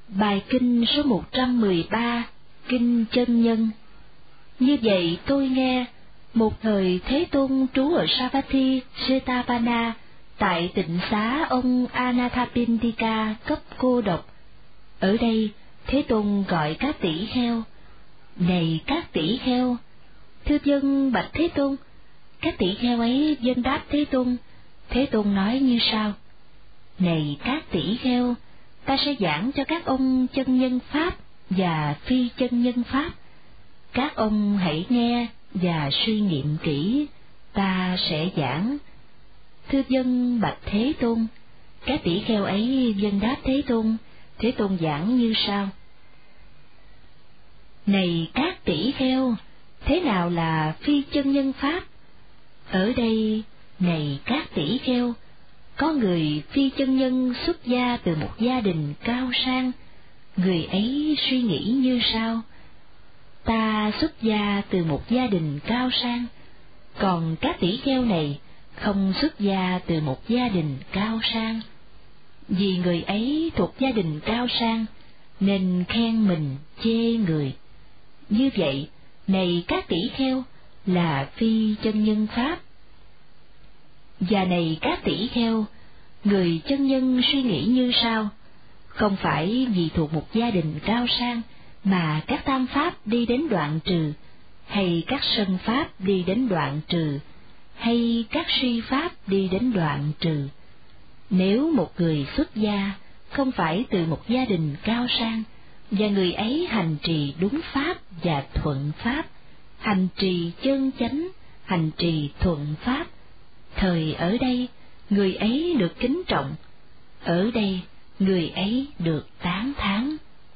Bài kinh số 113, Kinh Chân Nhân. Như vậy tôi nghe, một thời Thế Tôn trú ở Savatthi, Jetavana, tại tịnh xá ông Anathapindika cấp cô độc. Ở đây, Thế Tôn gọi các tỷ kheo: Này các tỷ kheo! Thưa vâng, bạch Thế Tôn. Các tỷ kheo ấy vâng đáp Thế Tôn. Thế Tôn nói như sau: Này các tỷ kheo! Ta sẽ giảng cho các ông chân nhân pháp và phi chân nhân pháp. Các ông hãy nghe và suy nghiệm kỹ, ta sẽ giảng. Thưa vâng, bạch Thế Tôn. Các tỷ kheo ấy vâng đáp Thế Tôn. Thế Tôn giảng như sau: Này các tỷ kheo! Thế nào là phi chân nhân pháp? Ở đây, này các tỷ kheo, có người phi chân nhân xuất gia từ một gia đình cao sang. Người ấy suy nghĩ như sau: Ta xuất gia từ một gia đình cao sang, còn các tỷ kheo này không xuất gia từ một gia đình cao sang. Vì người ấy thuộc gia đình cao sang, nên khen mình chê người. Như vậy, này các tỷ kheo, là phi chân nhân pháp. Và này các tỷ kheo, người chân nhân suy nghĩ như sau: Không phải vì thuộc một gia đình cao sang mà các tam pháp đi đến đoạn trừ, hay các sân pháp đi đến đoạn trừ, hay các suy pháp đi đến đoạn trừ. Nếu một người xuất gia không phải từ một gia đình cao sang, và người ấy hành trì đúng pháp và thuận pháp, hành trì chân chánh, hành trì thuận pháp, thời ở đây người ấy được kính trọng, ở đây người ấy được tán thán.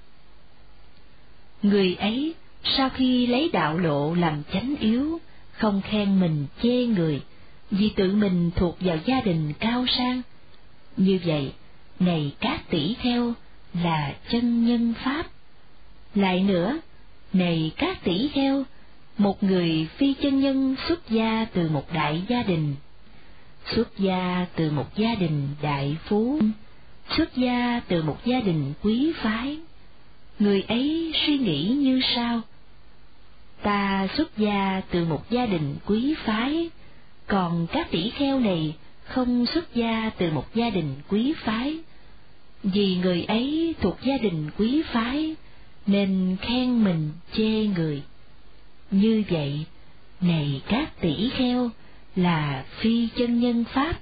Người ấy sau khi lấy đạo lộ làm chánh yếu, không khen mình chê người, vì tự mình thuộc vào gia đình cao sang. Như vậy, này các tỷ kheo, là chân nhân pháp. Lại nữa, này các tỷ kheo, một người phi chân nhân xuất gia từ một đại gia đình, xuất gia từ một gia đình đại phú, xuất gia từ một gia đình quý phái. Người ấy suy nghĩ như sau: Ta xuất gia từ một gia đình quý phái, còn các tỷ kheo này không xuất gia từ một gia đình quý phái. Vì người ấy thuộc gia đình quý phái, nên khen mình chê người. Như vậy, này các tỷ kheo, là phi chân nhân pháp.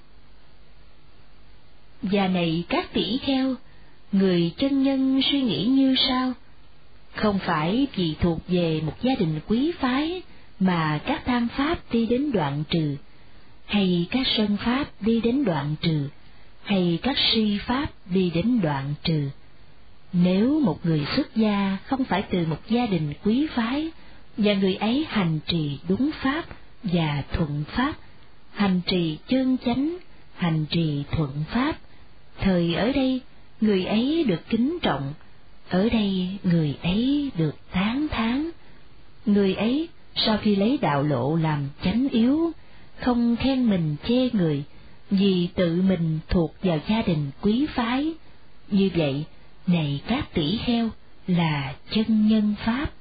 Và này các tỷ kheo, người chân nhân suy nghĩ như sau: Không phải vì thuộc về một gia đình quý phái mà các tham pháp đi đến đoạn trừ, hay các sân pháp đi đến đoạn trừ, hay các si pháp đi đến đoạn trừ. Nếu một người xuất gia không phải từ một gia đình quý phái, và người ấy hành trì đúng pháp và thuận pháp, hành trì chân chánh, hành trì thuận pháp, thời ở đây người ấy được kính trọng, ở đây người ấy được tán thán. Người ấy sau khi lấy đạo lộ làm chánh yếu, không khen mình chê người, vì tự mình thuộc vào gia đình quý phái. Như vậy, này các tỷ kheo, là chân nhân pháp.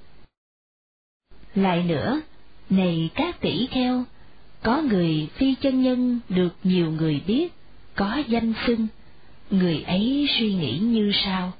Lại nữa, này các tỷ kheo, có người phi chân nhân được nhiều người biết, có danh xưng. Người ấy suy nghĩ như sau: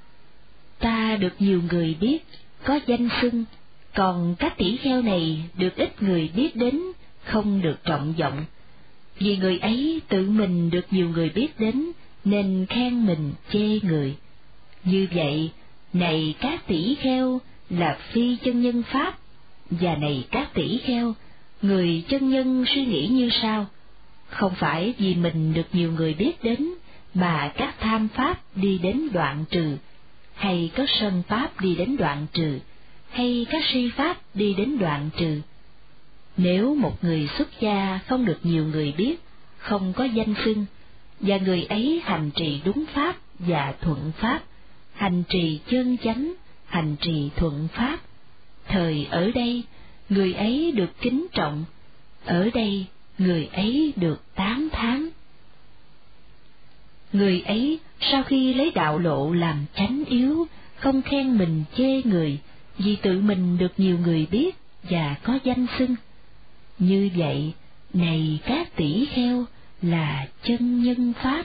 Ta được nhiều người biết, có danh xưng, còn các tỷ kheo này được ít người biết đến, không được trọng vọng. Vì người ấy tự mình được nhiều người biết đến, nên khen mình chê người. Như vậy, này các tỷ kheo, là phi chân nhân pháp. Và này các tỷ kheo, người chân nhân suy nghĩ như sau: Không phải vì mình được nhiều người biết đến mà các tham pháp đi đến đoạn trừ, hay các sân pháp đi đến đoạn trừ, hay các si pháp đi đến đoạn trừ. Nếu một người xuất gia không được nhiều người biết, không có danh xưng, và người ấy hành trì đúng pháp và thuận pháp, hành trì chân chánh, hành trì thuận pháp, thời ở đây người ấy được kính trọng, ở đây người ấy được tán thán. Người ấy sau khi lấy đạo lộ làm chánh yếu, không khen mình chê người, vì tự mình được nhiều người biết và có danh xưng. Như vậy, này các tỷ kheo, là chân nhân pháp.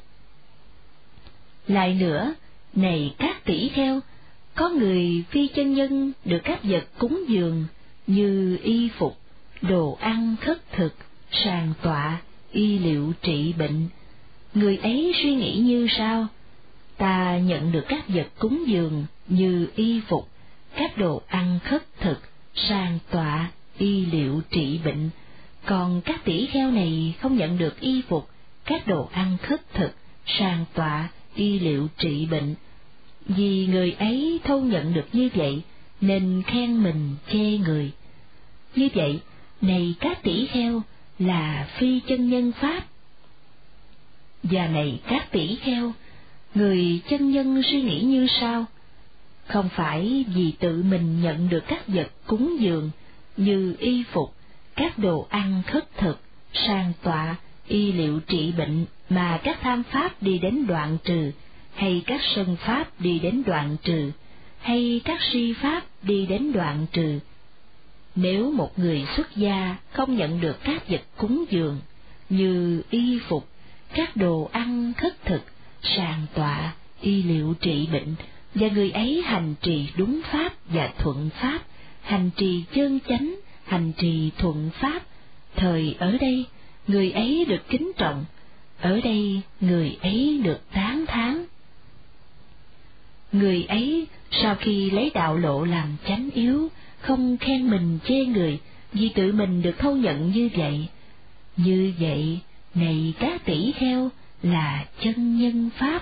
Lại nữa, này các tỷ kheo, có người phi chân nhân được các vật cúng dường như y phục, đồ ăn khất thực, sàng tọa, y liệu trị bệnh. Người ấy suy nghĩ như sau: ta nhận được các vật cúng dường như y phục, các đồ ăn khất thực, sàng tọa, y liệu trị bệnh. Còn các tỷ kheo này không nhận được y phục, các đồ ăn khất thực, sàng tọa, y liệu trị bệnh. Vì người ấy thâu nhận được như vậy, nên khen mình chê người. Như vậy, này các tỷ kheo, là phi chân nhân pháp. Và này các tỷ kheo, người chân nhân suy nghĩ như sau: không phải vì tự mình nhận được các vật cúng dường như y phục, các đồ ăn khất thực, sàng tọa, y liệu trị bệnh mà các tham pháp đi đến đoạn trừ, hay các sân pháp đi đến đoạn trừ, hay các si pháp đi đến đoạn trừ. Nếu một người xuất gia không nhận được các vật cúng dường như y phục, các đồ ăn khất thực, sàng tọa, y liệu trị bệnh, và người ấy hành trì đúng pháp và thuận pháp, hành trì chân chánh, hành trì thuận pháp, thời ở đây người ấy được kính trọng, ở đây người ấy được tán thán. Người ấy sau khi lấy đạo lộ làm chánh yếu, không khen mình chê người, vì tự mình được thâu nhận như vậy. Như vậy, này các tỷ kheo, là chân nhân pháp.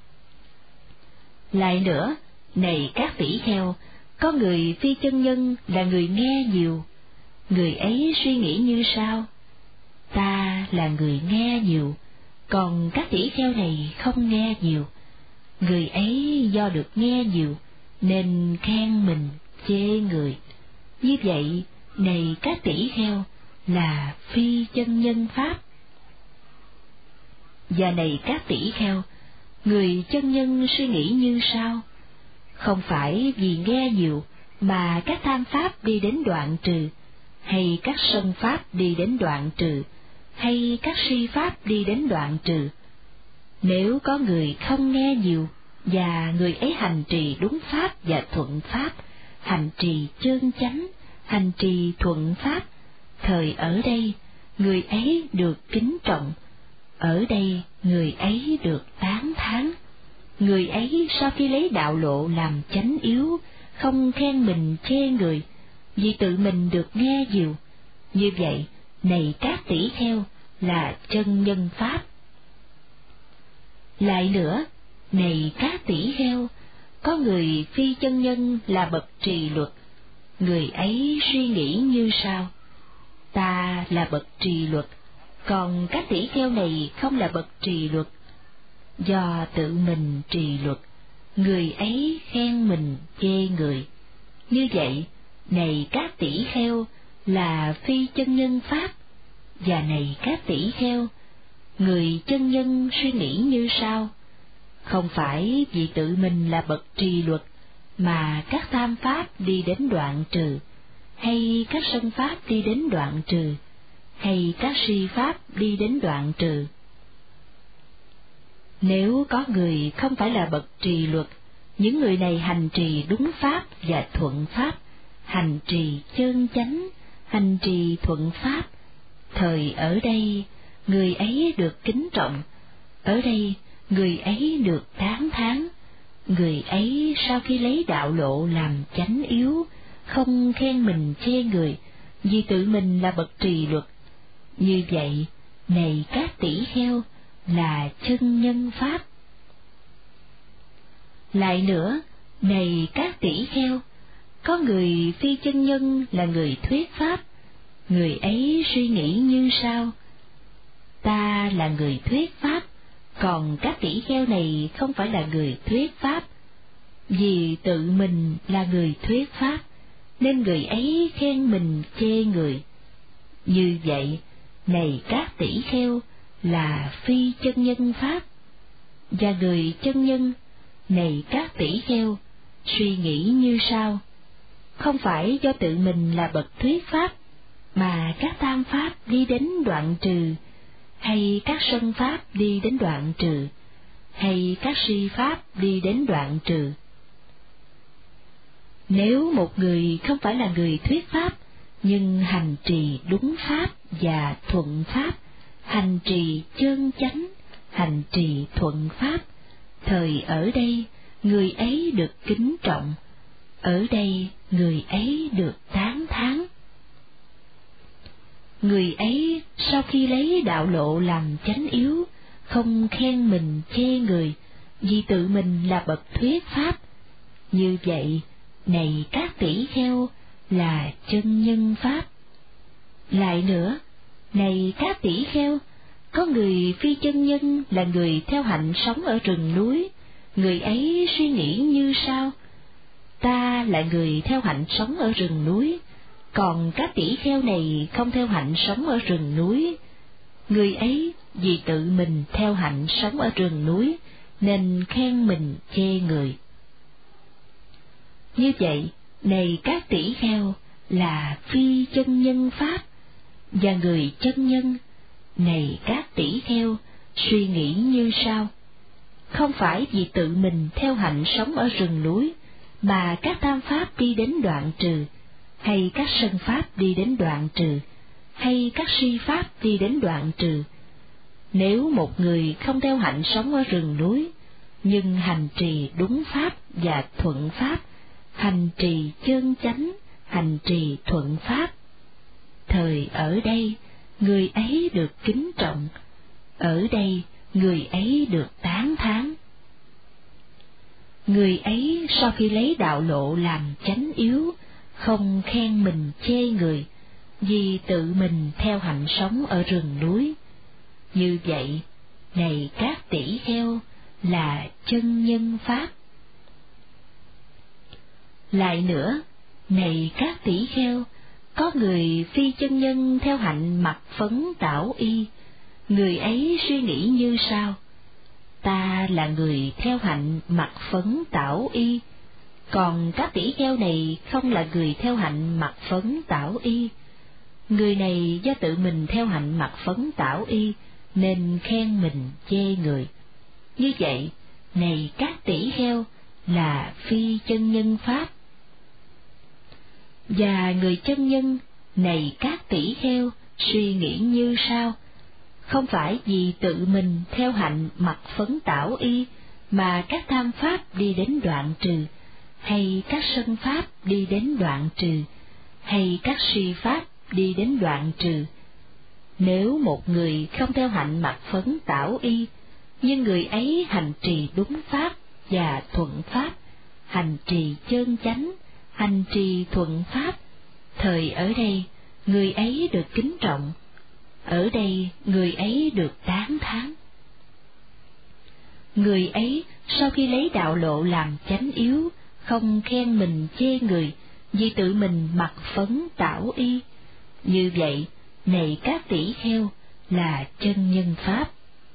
Lại nữa, này các tỷ kheo, có người phi chân nhân là người nghe nhiều. Người ấy suy nghĩ như sau: ta là người nghe nhiều, còn các tỷ kheo này không nghe nhiều. Người ấy do được nghe nhiều, nên khen mình chê người. Như vậy, này các tỷ kheo, là phi chân nhân pháp. Và này các tỷ kheo, người chân nhân suy nghĩ như sau: không phải vì nghe nhiều mà các tham pháp đi đến đoạn trừ, hay các sân pháp đi đến đoạn trừ, hay các si pháp đi đến đoạn trừ. Nếu có người không nghe nhiều, và người ấy hành trì đúng pháp và thuận pháp, hành trì chân chánh, hành trì thuận pháp, thời ở đây người ấy được kính trọng, ở đây người ấy được tán thán. Người ấy sau khi lấy đạo lộ làm chánh yếu, không khen mình chê người, vì tự mình được nghe nhiều. Như vậy, này các tỷ kheo, là chân nhân pháp. Lại nữa, này các tỷ kheo, có người phi chân nhân là bậc trì luật. Người ấy suy nghĩ như sau: ta là bậc trì luật, còn các tỷ kheo này không là bậc trì luật. Do tự mình trì luật, người ấy khen mình chê người. Như vậy, này các tỷ kheo, là phi chân nhân pháp. Và này các tỷ kheo, người chân nhân suy nghĩ như sau: không phải vì tự mình là bậc trì luật, mà các tham pháp đi đến đoạn trừ, hay các sân pháp đi đến đoạn trừ, hay các si pháp đi đến đoạn trừ. Nếu có người không phải là bậc trì luật, những người này hành trì đúng pháp và thuận pháp, hành trì chân chánh, hành trì thuận pháp, thời ở đây người ấy được kính trọng, ở đây người ấy được tán thán. Người ấy sau khi lấy đạo lộ làm chánh yếu, không khen mình chê người, vì tự mình là bậc trì luật. Như vậy, này các tỷ kheo, là chân nhân pháp. Lại nữa, này các tỷ kheo, có người phi chân nhân là người thuyết pháp. Người ấy suy nghĩ như sau: ta là người thuyết pháp, còn các tỷ kheo này không phải là người thuyết pháp. Vì tự mình là người thuyết pháp, nên người ấy khen mình chê người. Như vậy, này các tỷ kheo, là phi chân nhân pháp. Và người chân nhân, này các tỷ kheo, suy nghĩ như sau: không phải do tự mình là bậc thuyết pháp, mà các tam pháp đi đến đoạn trừ, hay các sân pháp đi đến đoạn trừ, hay các si pháp đi đến đoạn trừ. Nếu một người không phải là người thuyết pháp, nhưng hành trì đúng pháp và thuận pháp, hành trì chân chánh, hành trì thuận pháp, thời ở đây người ấy được kính trọng, ở đây người ấy được tán thán. Người ấy sau khi lấy đạo lộ làm chánh yếu, không khen mình chê người, vì tự mình là bậc thuyết pháp. Như vậy, này các tỷ kheo, là chân nhân pháp. Lại nữa, này các tỷ kheo, có người phi chân nhân là người theo hạnh sống ở rừng núi, người ấy suy nghĩ như sau: ta là người theo hạnh sống ở rừng núi, còn các tỷ kheo này không theo hạnh sống ở rừng núi. Người ấy vì tự mình theo hạnh sống ở rừng núi, nên khen mình chê người. Như vậy, này các tỷ kheo, là phi chân nhân pháp. Và người chân nhân, này các tỷ kheo, suy nghĩ như sau: không phải vì tự mình theo hạnh sống ở rừng núi, mà các tam pháp đi đến đoạn trừ, hay các sân pháp đi đến đoạn trừ, hay các si pháp đi đến đoạn trừ. Nếu một người không theo hạnh sống ở rừng núi, nhưng hành trì đúng pháp và thuận pháp, hành trì chân chánh, hành trì thuận pháp, thời ở đây người ấy được kính trọng, ở đây người ấy được tán thán. Người ấy sau khi lấy đạo lộ làm chánh yếu, không khen mình chê người, vì tự mình theo hạnh sống ở rừng núi. Như vậy, này các tỷ kheo, là chân nhân pháp. Lại nữa, này các tỷ kheo, có người phi chân nhân theo hạnh mặc phấn tảo y, người ấy suy nghĩ như sau: ta là người theo hạnh mặc phấn tảo y, còn các tỷ kheo này không là người theo hạnh mặc phấn tảo y. Người này do tự mình theo hạnh mặc phấn tảo y, nên khen mình chê người. Như vậy, này các tỷ kheo, là phi chân nhân pháp. Và người chân nhân, này các tỷ kheo, suy nghĩ như sau: không phải vì tự mình theo hạnh mặc phấn tảo y, mà các tham pháp đi đến đoạn trừ, hay các sân pháp đi đến đoạn trừ, hay các si pháp đi đến đoạn trừ. Nếu một người không theo hạnh mặc phấn tảo y, nhưng người ấy hành trì đúng pháp và thuận pháp, hành trì chân chánh, hành trì thuận pháp, thời ở đây người ấy được kính trọng, ở đây người ấy được tán thán. Người ấy sau khi lấy đạo lộ làm chánh yếu, không khen mình chê người, vì tự mình mặc phấn tảo y. Như vậy, này các tỷ kheo, là chân nhân pháp.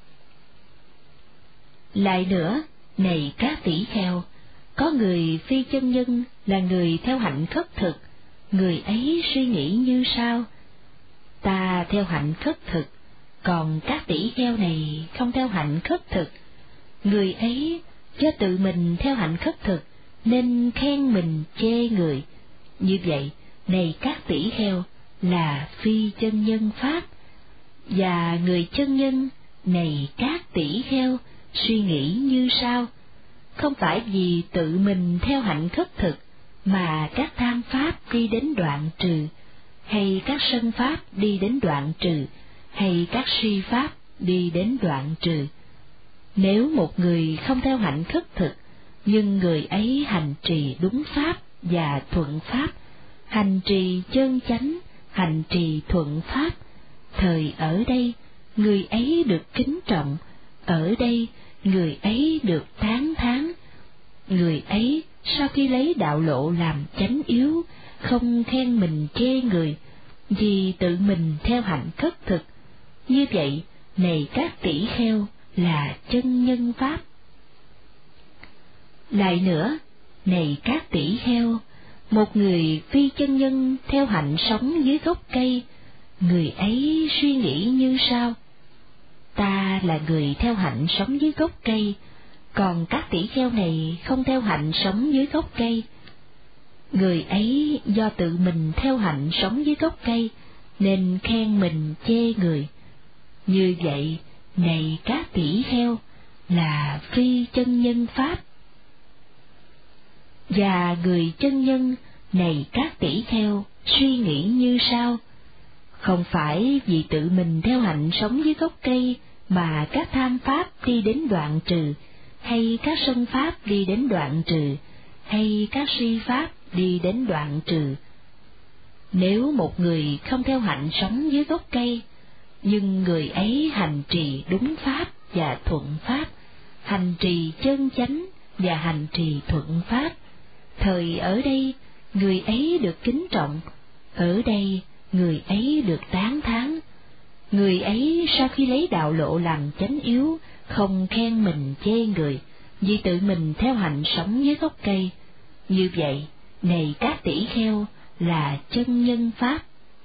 Lại nữa, này các tỷ kheo, có người phi chân nhân là người theo hạnh khất thực, người ấy suy nghĩ như sau: ta theo hạnh khất thực, còn các tỷ kheo này không theo hạnh khất thực. Người ấy do tự mình theo hạnh khất thực, nên khen mình chê người. Như vậy, này các tỷ kheo, là phi chân nhân pháp. Và người chân nhân, này các tỷ kheo, suy nghĩ như sau: không phải vì tự mình theo hạnh khất thực, mà các tham pháp đi đến đoạn trừ, hay các sân pháp đi đến đoạn trừ, hay các si pháp đi đến đoạn trừ. Nếu một người không theo hạnh khất thực, nhưng người ấy hành trì đúng pháp và thuận pháp, hành trì chân chánh, hành trì thuận pháp, thời ở đây người ấy được kính trọng, ở đây người ấy được tán thán. Người ấy sau khi lấy đạo lộ làm chánh yếu, không khen mình chê người, vì tự mình theo hạnh khất thực. Như vậy, này các tỷ kheo, là chân nhân pháp. Lại nữa, này các tỷ kheo, một người phi chân nhân theo hạnh sống dưới gốc cây, người ấy suy nghĩ như sau: ta là người theo hạnh sống dưới gốc cây, còn các tỷ kheo này không theo hạnh sống dưới gốc cây. Người ấy do tự mình theo hạnh sống dưới gốc cây, nên khen mình chê người. Như vậy, này các tỷ kheo, là phi chân nhân pháp. Và người chân nhân, này các tỷ kheo, suy nghĩ như sau: không phải vì tự mình theo hạnh sống dưới gốc cây mà các tham pháp đi đến đoạn trừ, hay các sân pháp đi đến đoạn trừ, hay các si pháp đi đến đoạn trừ. Nếu một người không theo hạnh sống dưới gốc cây, nhưng người ấy hành trì đúng pháp và thuận pháp, hành trì chân chánh và hành trì thuận pháp, thời ở đây người ấy được kính trọng, ở đây người ấy được tán thán. Người ấy sau khi lấy đạo lộ làm chánh yếu, không khen mình chê người, vì tự mình theo hạnh sống dưới gốc cây. Như vậy, này các tỷ kheo, là chân nhân pháp.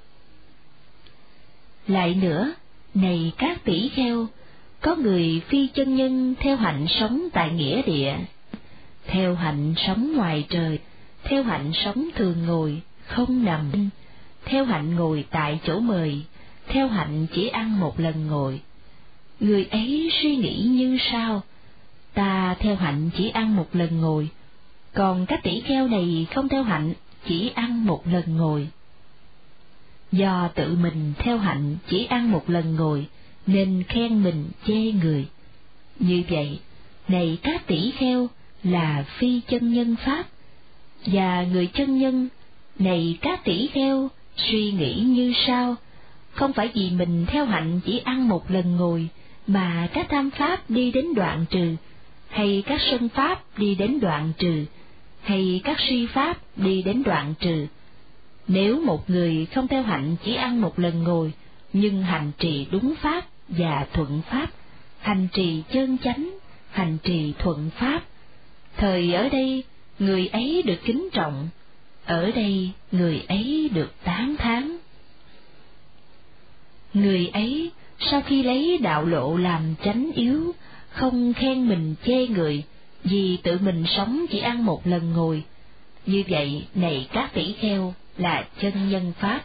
Lại nữa, này các tỷ kheo, có người phi chân nhân theo hạnh sống tại nghĩa địa, theo hạnh sống ngoài trời, theo hạnh sống thường ngồi, không nằm, theo hạnh ngồi tại chỗ mời, theo hạnh chỉ ăn một lần ngồi. Người ấy suy nghĩ như sau: ta theo hạnh chỉ ăn một lần ngồi, còn các tỷ kheo này không theo hạnh chỉ ăn một lần ngồi. Do tự mình theo hạnh chỉ ăn một lần ngồi, nên khen mình chê người. Như vậy, này các tỷ kheo, là phi chân nhân pháp. Và người chân nhân, này các tỷ kheo, suy nghĩ như sau: không phải vì mình theo hạnh chỉ ăn một lần ngồi mà các tham pháp đi đến đoạn trừ, hay các sân pháp đi đến đoạn trừ, hay các si pháp đi đến đoạn trừ. Nếu một người không theo hạnh chỉ ăn một lần ngồi, nhưng hành trì đúng pháp và thuận pháp, hành trì chân chánh, hành trì thuận pháp, thời ở đây người ấy được kính trọng, ở đây người ấy được tán thán. Người ấy sau khi lấy đạo lộ làm chánh yếu, không khen mình chê người, vì tự mình sống chỉ ăn một lần ngồi. Như vậy, này các tỷ kheo, là chân nhân pháp.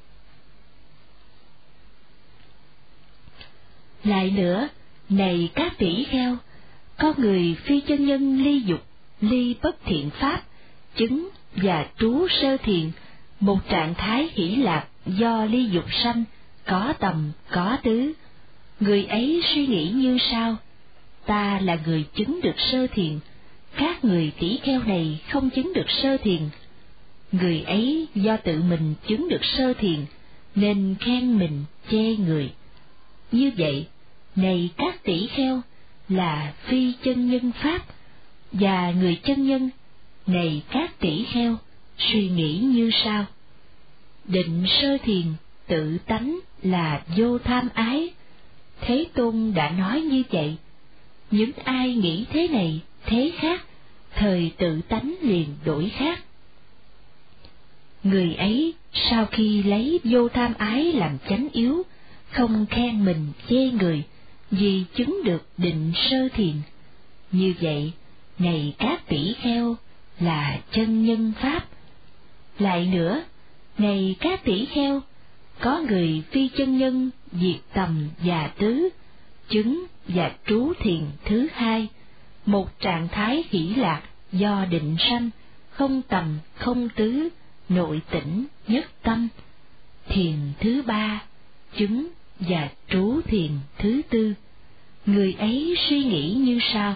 Lại nữa, này các tỷ kheo, có người phi chân nhân ly dục, ly bất thiện pháp, chứng và trú sơ thiền, một trạng thái hỷ lạc do ly dục sanh, có tầm, có tứ. Người ấy suy nghĩ như sau: ta là người chứng được sơ thiền, các người tỷ kheo này không chứng được sơ thiền. Người ấy do tự mình chứng được sơ thiền, nên khen mình chê người. Như vậy, này các tỷ kheo, là phi chân nhân pháp. Và người chân nhân, này các tỷ kheo, suy nghĩ như sau: định sơ thiền tự tánh là vô tham ái. Thế Tôn đã nói như vậy. Những ai nghĩ thế này, thế khác, thời tự tánh liền đổi khác. Người ấy sau khi lấy vô tham ái làm chánh yếu, không khen mình chê người, vì chứng được định sơ thiền. Như vậy, này các tỷ kheo, là chân nhân pháp. Lại nữa, này các tỷ kheo, có người phi chân nhân diệt tầm và tứ, chứng và trú thiền thứ hai, một trạng thái hỷ lạc do định sanh, không tầm không tứ, nội tỉnh nhất tâm. Thiền thứ ba, chứng và trú thiền thứ tư. Người ấy suy nghĩ như sau: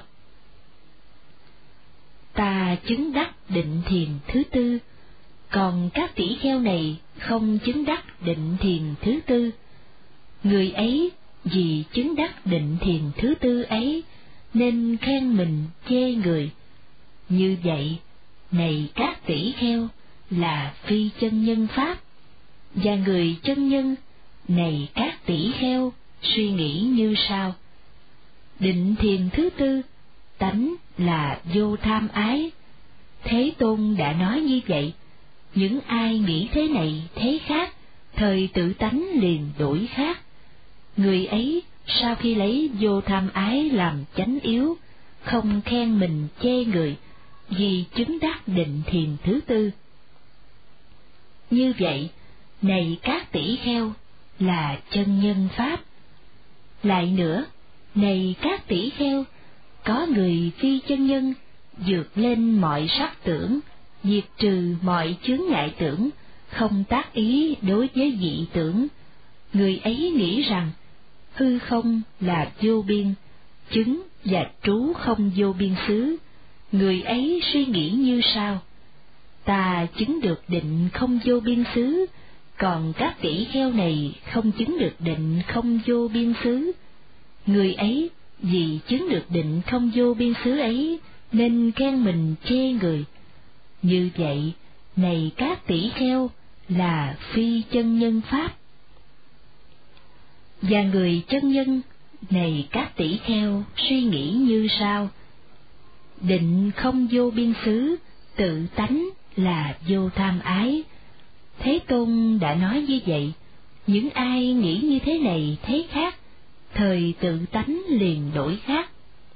ta chứng đắc định thiền thứ tư, còn các tỷ kheo này không chứng đắc định thiền thứ tư. Người ấy vì chứng đắc định thiền thứ tư ấy, nên khen mình chê người. Như vậy, này các tỷ kheo, là phi chân nhân pháp. Và người chân nhân, này các tỷ kheo, suy nghĩ như sau: định thiền thứ tư, tánh là vô tham ái. Thế Tôn đã nói như vậy, những ai nghĩ thế này thế khác, thời tự tánh liền đổi khác. Người ấy sau khi lấy vô tham ái làm chánh yếu, không khen mình chê người, vì chứng đắc định thiền thứ tư. Như vậy, này các tỷ kheo, là chân nhân pháp. Lại nữa, này các tỷ kheo, có người phi chân nhân vượt lên mọi sắc tưởng, diệt trừ mọi chướng ngại tưởng, không tác ý đối với dị tưởng. Người ấy nghĩ rằng hư không là vô biên, chứng và trú không vô biên xứ. Người ấy suy nghĩ như sau: ta chứng được định không vô biên xứ, còn các tỷ kheo này không chứng được định không vô biên xứ. Người ấy vì chứng được định không vô biên xứ ấy nên khen mình chê người. Như vậy, này các tỷ kheo, là phi chân nhân pháp. Và người chân nhân, này các tỷ kheo, suy nghĩ như sau: định không vô biên xứ, tự tánh là vô tham ái. Thế Tôn đã nói như vậy, những ai nghĩ như thế này thế khác, thời tự tánh liền đổi khác.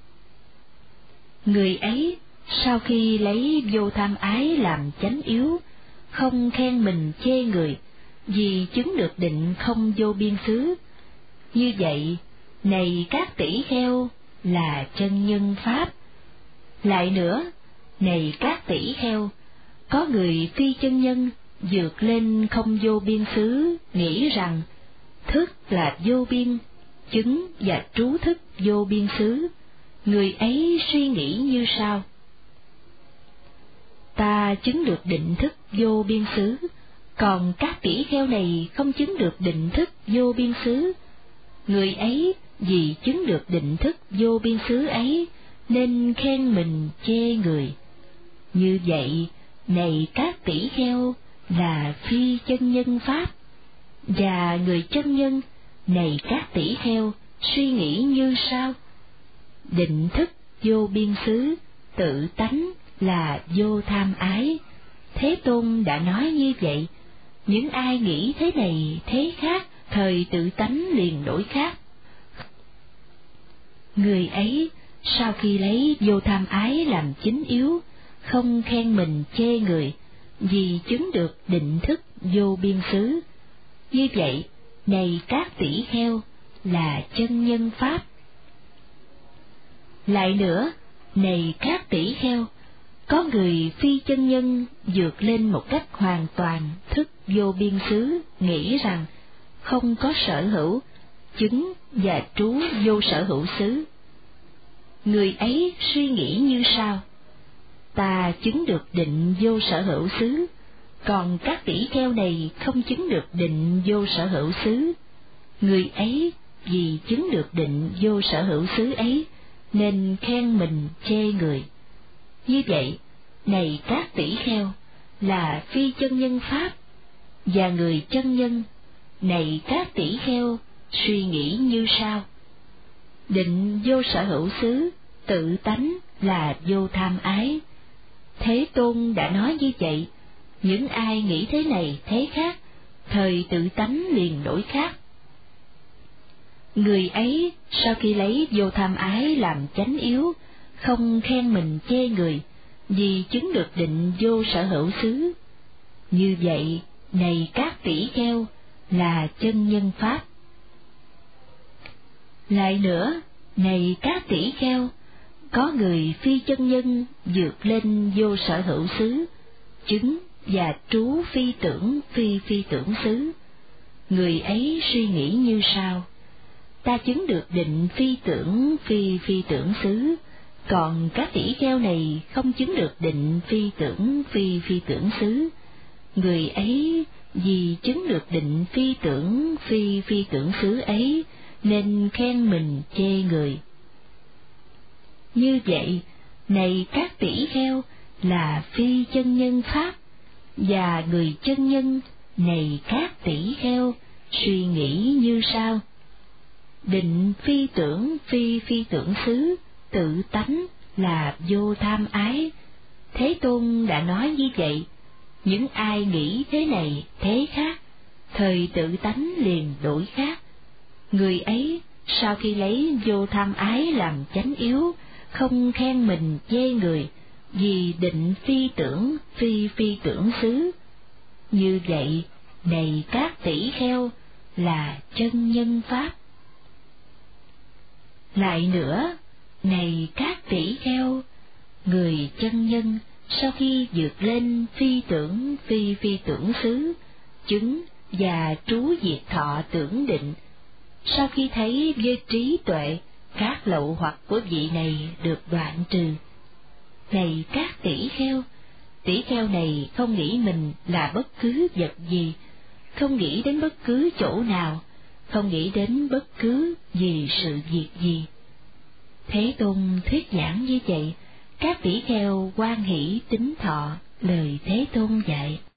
Người ấy sau khi lấy vô tham ái làm chánh yếu, không khen mình chê người, vì chứng được định không vô biên xứ. Như vậy, này các tỷ kheo, là chân nhân pháp. Lại nữa, này các tỷ kheo, có người phi chân nhân vượt lên không vô biên xứ, nghĩ rằng thức là vô biên, chứng và trú thức vô biên xứ. Người ấy suy nghĩ như sau: ta chứng được định thức vô biên xứ, còn các tỷ kheo này không chứng được định thức vô biên xứ. Người ấy vì chứng được định thức vô biên xứ ấy nên khen mình chê người. Như vậy, này các tỷ kheo, là phi chân nhân pháp. Và người chân nhân, này các tỷ kheo, suy nghĩ như sau: định thức vô biên xứ, tự tánh là vô tham ái. Thế Tôn đã nói như vậy, những ai nghĩ thế này thế khác, thời tự tánh liền đổi khác. Người ấy sau khi lấy vô tham ái làm chính yếu, không khen mình chê người, vì chứng được định thức vô biên xứ. Như vậy, này các tỷ kheo, là chân nhân pháp. Lại nữa, này các tỷ kheo, có người phi chân nhân vượt lên một cách hoàn toàn thức vô biên xứ, nghĩ rằng không có sở hữu, chứng và trú vô sở hữu xứ. Người ấy suy nghĩ như sau: ta chứng được định vô sở hữu xứ, còn các tỷ kheo này không chứng được định vô sở hữu xứ. Người ấy vì chứng được định vô sở hữu xứ ấy nên khen mình chê người. Như vậy, này các tỷ kheo, là phi chân nhân pháp. Và người chân nhân, này các tỷ kheo, suy nghĩ như sau: định vô sở hữu xứ, tự tánh là vô tham ái. Thế Tôn đã nói như vậy, những ai nghĩ thế này thế khác, thời tự tánh liền đổi khác. Người ấy sau khi lấy vô tham ái làm chánh yếu, không khen mình chê người, vì chứng được định vô sở hữu xứ. Như vậy, này các tỷ kheo, là chân nhân pháp. Lại nữa, này các tỷ kheo, có người phi chân nhân vượt lên vô sở hữu xứ, chứng và trú phi tưởng xứ. Người ấy suy nghĩ như sau: ta chứng được định phi tưởng xứ, còn các tỷ kheo này không chứng được định phi tưởng xứ. Người ấy vì chứng được định phi tưởng xứ ấy nên khen mình chê người. Như vậy, này các tỷ kheo, là phi chân nhân pháp. Và người chân nhân, này các tỷ kheo, suy nghĩ như sau: định phi tưởng xứ, tự tánh là vô tham ái. Thế Tôn đã nói như vậy, những ai nghĩ thế này thế khác, thời tự tánh liền đổi khác. Người ấy sau khi lấy vô tham ái làm chánh yếu, không khen mình chê người, vì định phi tưởng phi tưởng xứ. Như vậy, này các tỷ kheo, là chân nhân pháp. Lại nữa, này các tỷ kheo, người chân nhân sau khi vượt lên phi tưởng xứ, chứng và trú diệt thọ tưởng định, sau khi thấy với trí tuệ các lậu hoặc của vị này được đoạn trừ. Này các tỷ kheo này không nghĩ mình là bất cứ vật gì, không nghĩ đến bất cứ chỗ nào, không nghĩ đến bất cứ vì sự việc gì. Thế Tôn thuyết giảng như vậy, các tỷ kheo hoan hỷ tín thọ lời Thế Tôn dạy.